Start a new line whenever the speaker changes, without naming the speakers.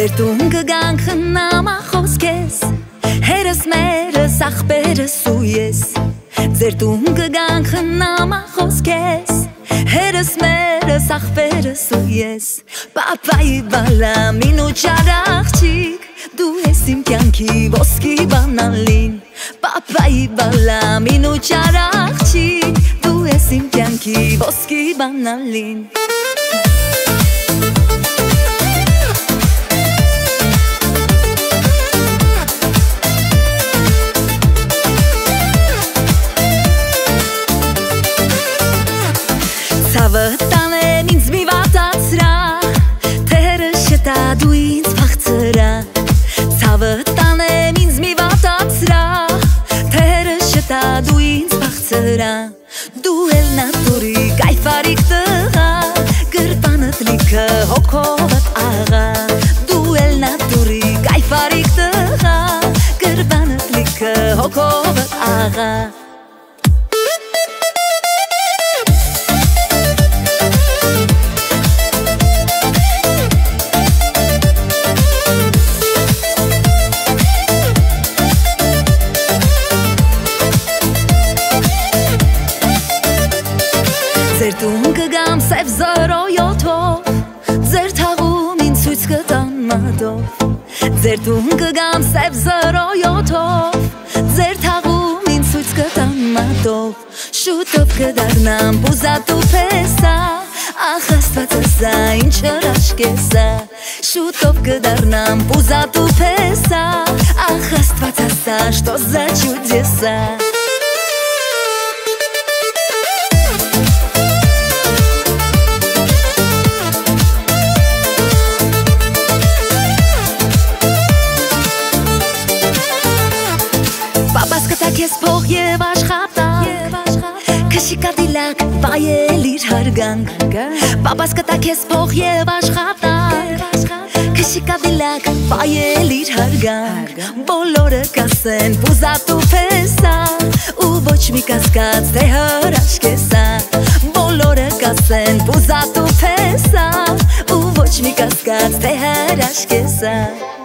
Ձեր տուն կգանք նամա խոսքես Հերս մերս ախպերս ու ես Ձեր տուն կգանք նամա խոսքես Հերս մերս ախպերս ու ես Պապայի բալամին ու ճարախչիկ Դու ես իմ կյանքի ոսկի բանալին Պապայի բալամին ու ճարախչիկ Դու ես իմ կյանքի ոսկի բանալին Ցավը տանեմ ինձ մի վատացրա Թերը շտա դու ինձ փախցրա Ցավը տանեմ ինձ մի վատացրա Թերը շտա դու ինձ փախցրա Դու էլ նատուրի կայֆարիկ տղա Գրպանդ լիքը հոգովդ աղա Դու էլ նատուրի կայֆարիկ տղա Գրպանդ լիքը հոգովդ աղա Ձեր տուն կգամ սև զրոյոթով Ձեր թաղում ինձ ցույց կտան մատով Ձեր տուն կգամ սև զրոյոթով Ձեր թաղում ինձ ցույց կտան մատով Շուտով կդառնամ բուզատու փեսա Ախ աստվածասա ինչ հրաշք է սա Շուտով կդառնամ բուզատու փեսա Ախ աստվածասա что за чудеса Պապաս կտակ ես փող և աշխատանք Քշի կադիլակ վայել իր հարգանք Պապաս կտակ ես փող և աշխատանք Քշի կադիլակ վայել իր հարգանք Բոլորը կասեն բուզատու փեսա Ու ոչ մի կասկած թե հրաշք է սա Բոլորը կասեն բուզատու փեսա Ու ոչ մի կասկած թե հրաշք է սա